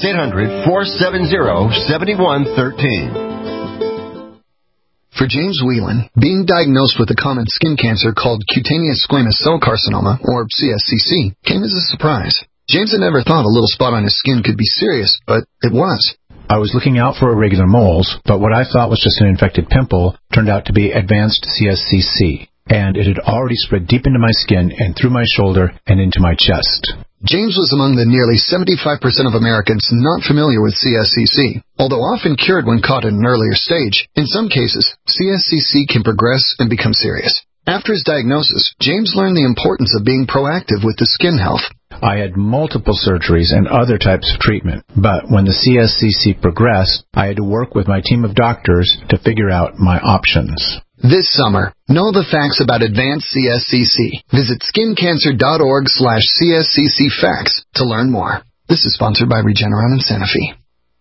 800-470-7113. For James Whelan, being diagnosed with a common skin cancer called cutaneous squamous cell carcinoma, or CSCC, came as a surprise. James had never thought a little spot on his skin could be serious, but it was. I was looking out for irregular moles, but what I thought was just an infected pimple turned out to be advanced CSCC, and it had already spread deep into my skin and through my shoulder and into my chest. James was among the nearly 75% of Americans not familiar with CSCC. Although often cured when caught at an earlier stage, in some cases, CSCC can progress and become serious. After his diagnosis, James learned the importance of being proactive with the skin health. I had multiple surgeries and other types of treatment, but when the CSCC progressed, I had to work with my team of doctors to figure out my options. This summer, know the facts about advanced CSCC. Visit skincancer.org/CSCC facts to learn more. This is sponsored by Regeneron and Sanofi.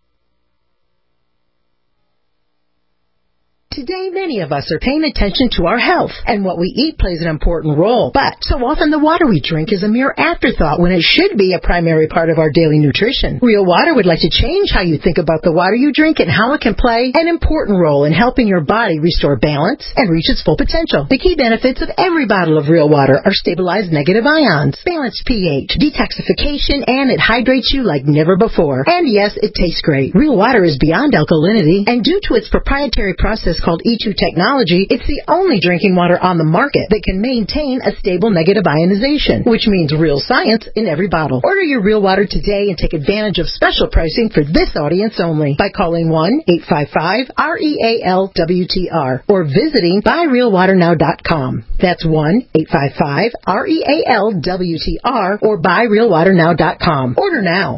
Today, many of us are paying attention to our health, and what we eat plays an important role. But so often the water we drink is a mere afterthought when it should be a primary part of our daily nutrition. Real Water would like to change how you think about the water you drink and how it can play an important role in helping your body restore balance and reach its full potential. The key benefits of every bottle of Real Water are stabilized negative ions, balanced pH, detoxification, and it hydrates you like never before. And yes, it tastes great. Real Water is beyond alkalinity, and due to its proprietary process called E2 technology, it's the only drinking water on the market that can maintain a stable negative ionization, which means real science in every bottle. Order your Real Water today and take advantage of special pricing for this audience only by calling 1-855-REAL-WTR or visiting buyrealwaternow.com. That's 1-855-REAL-WTR or buyrealwaternow.com. Order now.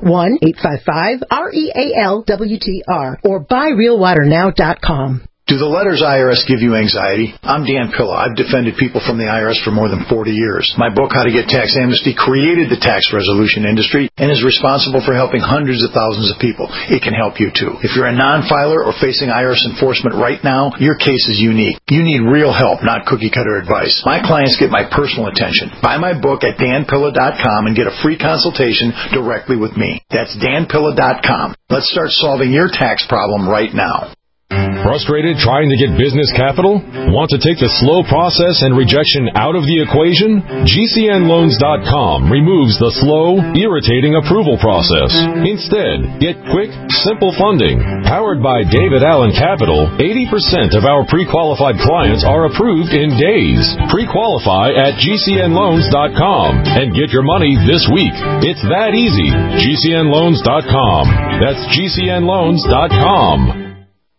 1-855-REAL-WTR or buyrealwaternow.com. Do the letters IRS give you anxiety? I'm Dan Pilla. I've defended people from the IRS for more than 40 years. My book, How to Get Tax Amnesty, created the tax resolution industry and is responsible for helping hundreds of thousands of people. It can help you too. If you're a non-filer or facing IRS enforcement right now, your case is unique. You need real help, not cookie-cutter advice. My clients get my personal attention. Buy my book at danpilla.com and get a free consultation directly with me. That's danpilla.com. Let's start solving your tax problem right now. Frustrated trying to get business capital? Want to take the slow process and rejection out of the equation? GCNloans.com removes the slow, irritating approval process. Instead, get quick, simple funding. Powered by David Allen Capital, 80% of our pre-qualified clients are approved in days. Pre-qualify at GCNloans.com and get your money this week. It's that easy. GCNloans.com. That's GCNloans.com.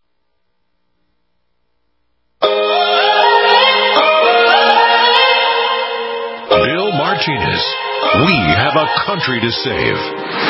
Bill Martinez. We have a country to save.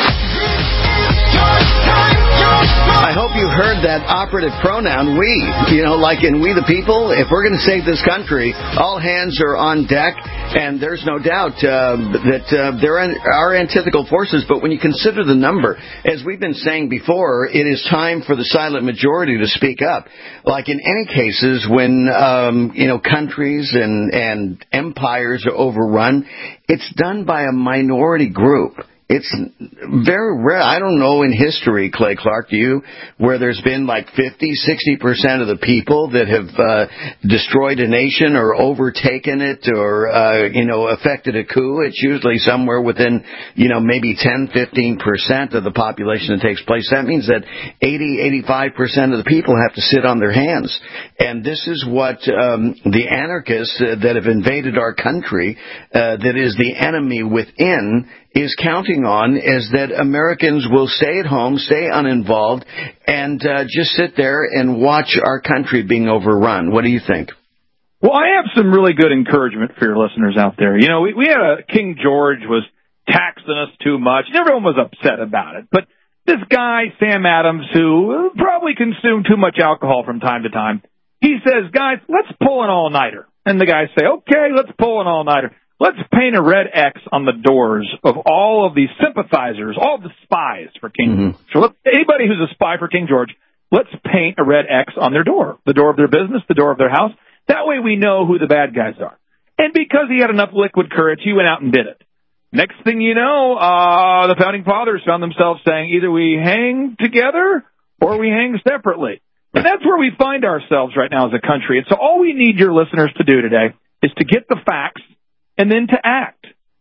I hope you heard that operative pronoun, we. You know, like in We the People, if we're going to save this country, all hands are on deck, and there's no doubt that there are antithetical forces, but when you consider the number, as we've been saying before, it is time for the silent majority to speak up. Like in any cases, when, countries and empires are overrun, it's done by a minority group. It's very rare. I don't know in history, Clay Clark, do you, where there's been like 50-60% of the people that have destroyed a nation or overtaken it or, affected a coup. It's usually somewhere within, maybe 10-15% of the population that takes place. That means that 80-85% of the people have to sit on their hands. And this is what the anarchists that have invaded our country, that is the enemy within, is counting on, is that Americans will stay at home, stay uninvolved, and just sit there and watch our country being overrun. What do you think? Well, I have some really good encouragement for your listeners out there. You know, we had King George was taxing us too much, and everyone was upset about it. But this guy, Sam Adams, who probably consumed too much alcohol from time to time, he says, guys, let's pull an all-nighter. And the guys say, okay, let's pull an all-nighter. Let's paint a red X on the doors of all of the sympathizers, all the spies for King George. So anybody who's a spy for King George, let's paint a red X on their door, the door of their business, the door of their house. That way we know who the bad guys are. And because he had enough liquid courage, he went out and did it. Next thing you know, the Founding Fathers found themselves saying either we hang together or we hang separately. And that's where we find ourselves right now as a country. And so all we need your listeners to do today is to get the facts and then to act.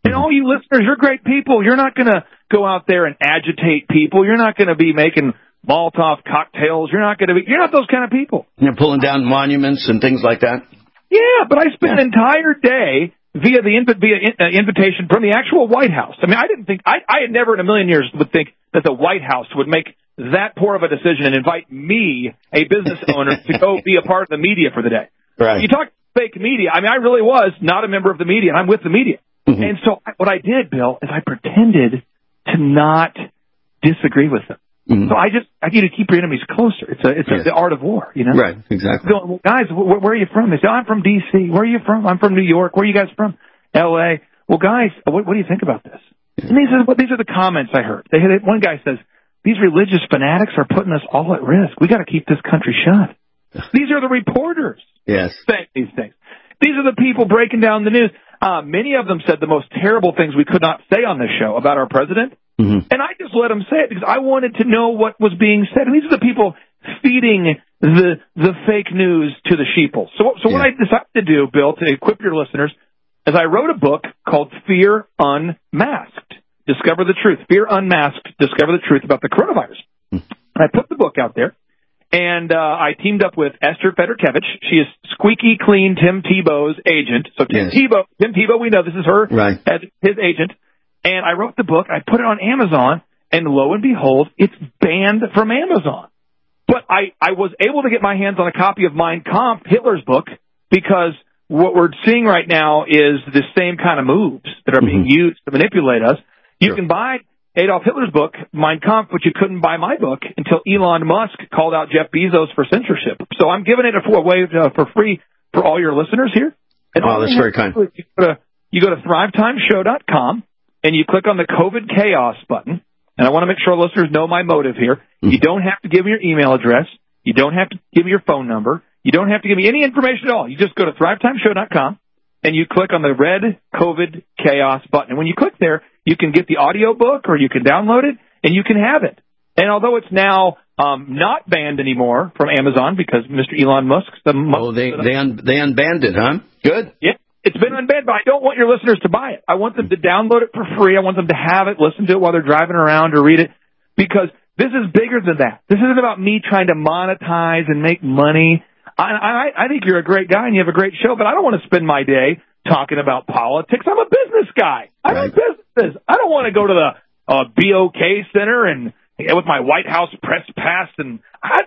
And all you listeners, you're great people. You're not going to go out there and agitate people. You're not going to be making Molotov cocktails. You're not those kind of people. You're pulling down monuments and things like that. Yeah, but I spent an entire day via invitation from the actual White House. I mean, I had never in a million years would think that the White House would make that poor of a decision and invite me, a business owner, to go be a part of the media for the day. Right. You talk fake media. I mean, I really was not a member of the media, and I'm with the media. Mm-hmm. And so what I did, Bill, is I pretended to not disagree with them. Mm-hmm. So I need to keep your enemies closer. It's the art of war, you know? Right, exactly. So, well, guys, where are you from? They say, I'm from D.C. Where are you from? I'm from New York. Where are you guys from? L.A. Well, guys, what do you think about this? And these are the comments I heard. One guy says, these religious fanatics are putting us all at risk. We got to keep this country shut. These are the reporters saying these things. These are the people breaking down the news. Many of them said the most terrible things we could not say on this show about our president. Mm-hmm. And I just let them say it because I wanted to know what was being said. And these are the people feeding the fake news to the sheeple. So what I decided to do, Bill, to equip your listeners, is I wrote a book called Fear Unmasked. Discover the Truth. Fear Unmasked. Discover the Truth about the coronavirus. Mm-hmm. And I put the book out there. And I teamed up with Esther Federkevich. She is squeaky clean Tim Tebow's agent. So Tim Tebow, we know this is her as his agent. And I wrote the book. I put it on Amazon, and lo and behold, it's banned from Amazon. But I was able to get my hands on a copy of Mein Kampf, Hitler's book, because what we're seeing right now is the same kind of moves that are being used to manipulate us. You can buy Adolf Hitler's book, Mein Kampf, but you couldn't buy my book until Elon Musk called out Jeff Bezos for censorship. So I'm giving it away for free for all your listeners here. And that's very kind. You go to ThriveTimesShow.com, and you click on the COVID Chaos button. And I want to make sure our listeners know my motive here. Mm-hmm. You don't have to give me your email address. You don't have to give me your phone number. You don't have to give me any information at all. You just go to ThriveTimesShow.com, and you click on the red COVID Chaos button. And when you click there, you can get the audio book or you can download it, and you can have it. And although it's now not banned anymore from Amazon because Mr. Elon Musk... they unbanned it, huh? Good. Yeah, it's been unbanned, but I don't want your listeners to buy it. I want them to download it for free. I want them to have it, listen to it while they're driving around or read it, because this is bigger than that. This isn't about me trying to monetize and make money. I think you're a great guy and you have a great show, but I don't want to spend my day talking about politics. I'm a business guy. I run businesses. I don't want to go to the BOK Center and with my White House press pass. And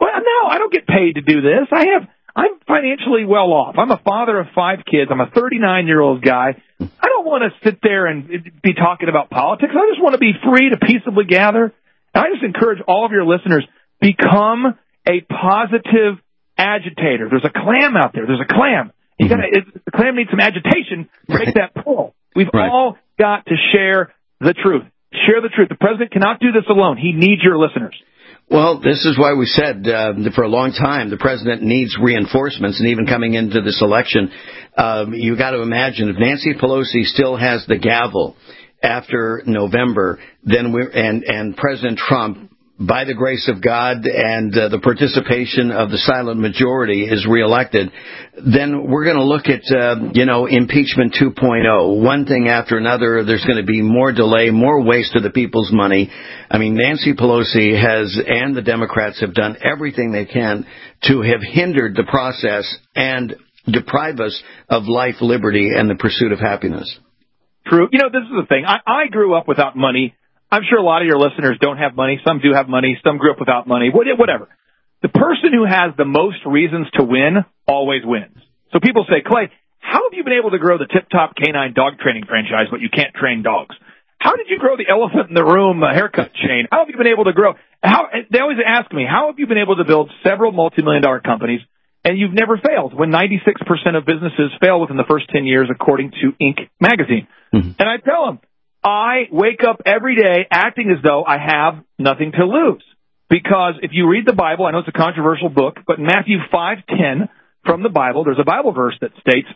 I don't get paid to do this. I'm financially well off. I'm a father of 5 kids. I'm a 39-year-old guy. I don't want to sit there and be talking about politics. I just want to be free to peaceably gather. And I just encourage all of your listeners, become a positive agitator. There's a clam out there. There's a clam. The clam needs some agitation to make that pull. We've all got to share the truth. Share the truth. The president cannot do this alone. He needs your listeners. Well, this is why we said for a long time the president needs reinforcements, and even coming into this election, you got to imagine if Nancy Pelosi still has the gavel after November, then and President Trump, by the grace of God and the participation of the silent majority, is reelected, then we're going to look at, impeachment 2.0. One thing after another, there's going to be more delay, more waste of the people's money. I mean, Nancy Pelosi and the Democrats have done everything they can to have hindered the process and deprive us of life, liberty, and the pursuit of happiness. True. This is the thing. I grew up without money. I'm sure a lot of your listeners don't have money. Some do have money. Some grew up without money. Whatever. The person who has the most reasons to win always wins. So people say, Clay, how have you been able to grow the Tip Top Canine dog training franchise, but you can't train dogs? How did you grow the elephant in the room haircut chain? How have you been able to grow? They always ask me, how have you been able to build several multi-million-dollar companies and you've never failed, when 96% of businesses fail within the first 10 years, according to Inc. magazine? Mm-hmm. And I tell them, I wake up every day acting as though I have nothing to lose. Because if you read the Bible, I know it's a controversial book, but in Matthew 5:10 from the Bible, there's a Bible verse that states,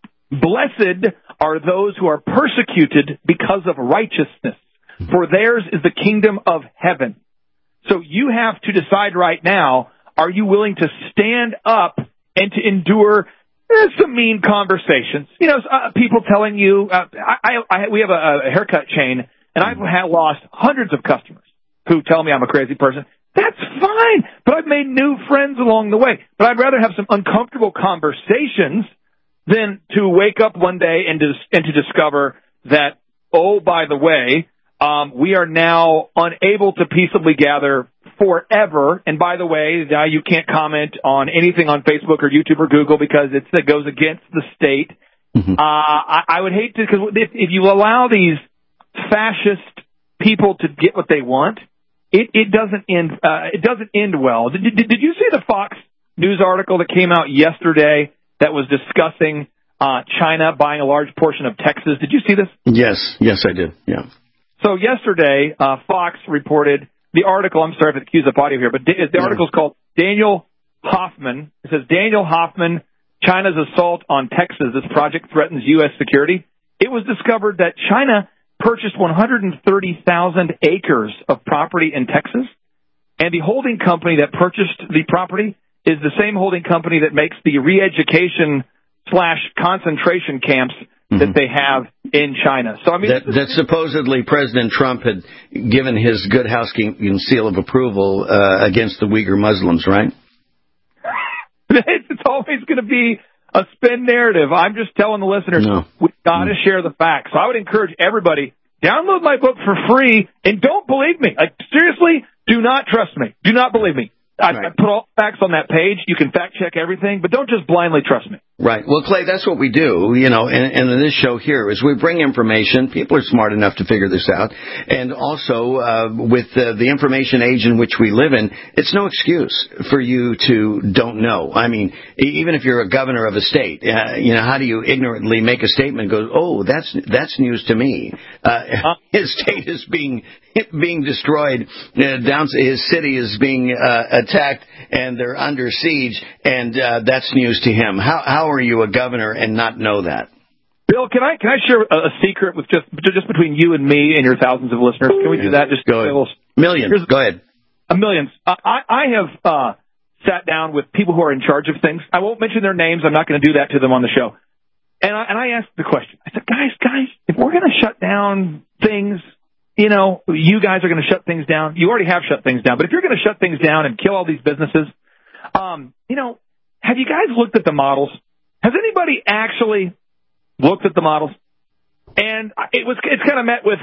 "Blessed are those who are persecuted because of righteousness, for theirs is the kingdom of heaven." So you have to decide right now, are you willing to stand up and to endure there's some mean conversations. People telling you, we have a haircut chain, and I've lost hundreds of customers who tell me I'm a crazy person. That's fine, but I've made new friends along the way. But I'd rather have some uncomfortable conversations than to wake up one day and to discover that, oh, by the way, we are now unable to peaceably gather forever. And by the way, now you can't comment on anything on Facebook or YouTube or Google because it goes against the state. Mm-hmm. I would hate to, because if you allow these fascist people to get what they want, it doesn't end. It doesn't end well. Did you see the Fox News article that came out yesterday that was discussing China buying a large portion of Texas? Did you see this? Yes, I did. Yeah. So yesterday, Fox reported the article. I'm sorry if it cues up audio here, but the article is called Daniel Hoffman. It says Daniel Hoffman, China's assault on Texas. This project threatens U.S. security. It was discovered that China purchased 130,000 acres of property in Texas, and the holding company that purchased the property is the same holding company that makes the re-education / concentration camps that they have in China. So I mean, that supposedly President Trump had given his good housekeeping seal of approval against the Uyghur Muslims, right? It's always going to be a spin narrative. I'm just telling the listeners, we've got to share the facts. So I would encourage everybody, download my book for free, and don't believe me. Seriously, do not trust me. Do not believe me. I put all the facts on that page. You can fact check everything, but don't just blindly trust me. Right. Well, Clay, that's what we do, and in this show here is we bring information. People are smart enough to figure this out. And also, with the information age in which we live in, it's no excuse for you to don't know. I mean, even if you're a governor of a state, how do you ignorantly make a statement and go, oh, that's news to me? His state is being destroyed. His city is being attacked, and they're under siege, and that's news to him. How are you a governor and not know that? Bill, can I share a secret with just between you and me and your thousands of listeners? Can we do that? Just go ahead. Millions. Go ahead. Millions. I have sat down with people who are in charge of things. I won't mention their names. I'm not going to do that to them on the show. And I asked the question. I said, guys, if we're going to shut down things, you guys are going to shut things down. You already have shut things down. But if you're going to shut things down and kill all these businesses, have you guys looked at the models? Has anybody actually looked at the models? And it's kind of met with,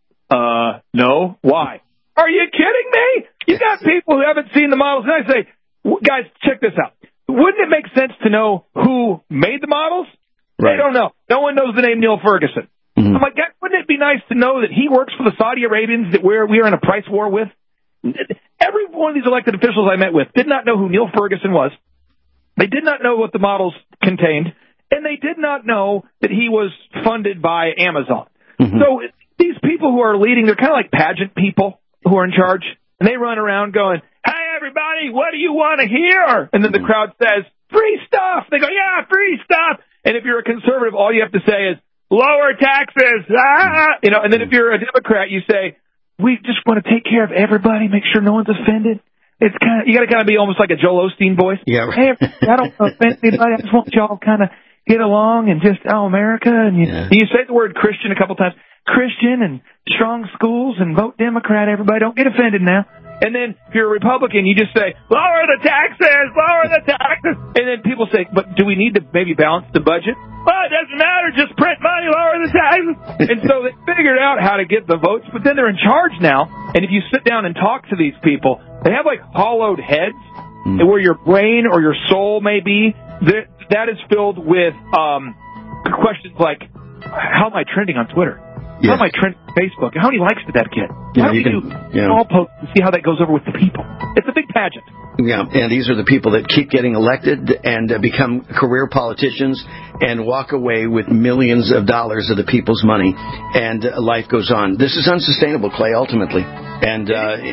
no. Why? Are you kidding me? You got people who haven't seen the models. And I say, guys, check this out. Wouldn't it make sense to know who made the models? Right. They don't know. No one knows the name Neil Ferguson. Mm-hmm. I'm like, wouldn't it be nice to know that he works for the Saudi Arabians that we are in a price war with? Every one of these elected officials I met with did not know who Neil Ferguson was. They did not know what the models contained, and they did not know that he was funded by Amazon. Mm-hmm. So these people who are leading, they're kind of like pageant people who are in charge, and they run around going, hey, everybody, what do you want to hear? And then the crowd says, free stuff. They go, yeah, free stuff. And if you're a conservative, all you have to say is, lower taxes, and then if you're a Democrat, you say, we just want to take care of everybody, make sure no one's offended. It's you got to kind of be almost like a Joel Osteen voice. Yeah. Hey, I don't want to offend anybody. I just want y'all kind of get along and just, America. And you say the word Christian a couple times. Christian and strong schools and vote Democrat, everybody. Don't get offended now. And then if you're a Republican, you just say, lower the taxes, lower the taxes. And then people say, but do we need to maybe balance the budget? Well, it doesn't matter. Just print money, lower the taxes. And so they figured out how to get the votes, but then they're in charge now. And if you sit down and talk to these people, they have like hollowed heads where your brain or your soul may be. That is filled with questions like, how am I trending on Twitter? How am I trending on Facebook? How many likes did that get? How do you do all posts and see how that goes over with the people? It's a big pageant. Yeah, and these are the people that keep getting elected and become career politicians and walk away with millions of dollars of the people's money, and life goes on. This is unsustainable, Clay, ultimately. And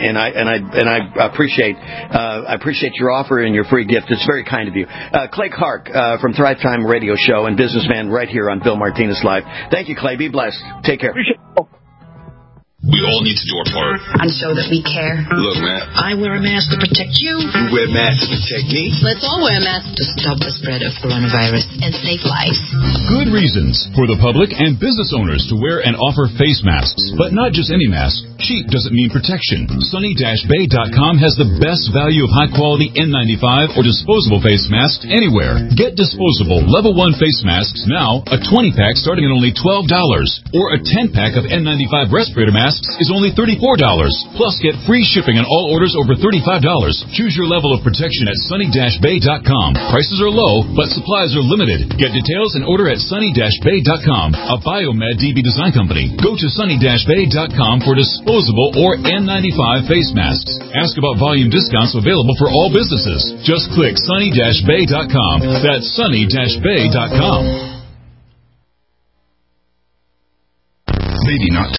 I appreciate your offer and your free gift. It's very kind of you. Clay Clark from Thrive Time Radio Show and businessman right here on Bill Martinez Live. Thank you, Clay. Be blessed. Take care. We all need to do our part. And show that we care. Look, man. I wear a mask to protect you. You wear masks to protect me. Let's all wear a mask to stop the spread of coronavirus and save lives. Good reasons for the public and business owners to wear and offer face masks. But not just any mask. Cheap doesn't mean protection. Sunny-Bay.com has the best value of high-quality N95 or disposable face masks anywhere. Get disposable Level 1 face masks now, a 20-pack starting at only $12. Or a 10-pack of N95 respirator masks is only $34. Plus, get free shipping on all orders over $35. Choose your level of protection at Sunny-Bay.com. Prices are low, but supplies are limited. Get details and order at Sunny-Bay.com, a Biomed DB design company. Go to Sunny-Bay.com for disposable or N95 face masks. Ask about volume discounts available for all businesses. Just click Sunny-Bay.com. That's Sunny-Bay.com. Maybe not